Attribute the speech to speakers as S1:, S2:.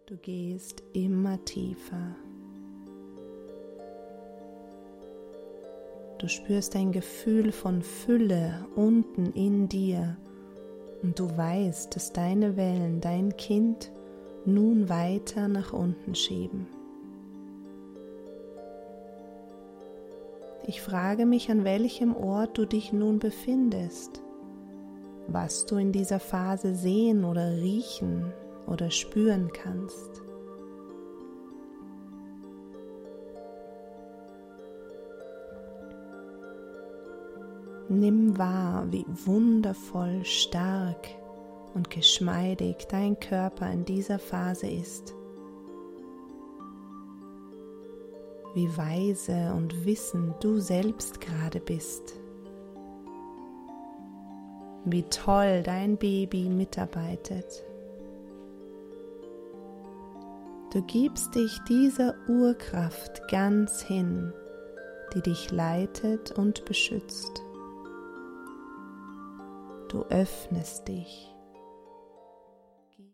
S1: Du gehst immer tiefer. Du spürst ein Gefühl von Fülle unten in dir und du weißt, dass deine Wellen dein Kind nun weiter nach unten schieben. Ich frage mich, an welchem Ort du dich nun befindest, was du in dieser Phase sehen oder riechen oder spüren kannst. Nimm wahr, wie wundervoll stark und geschmeidig dein Körper in dieser Phase ist. Wie weise und wissend du selbst gerade bist. Wie toll dein Baby mitarbeitet. Du gibst dich dieser Urkraft ganz hin, die dich leitet und beschützt. Du öffnest dich.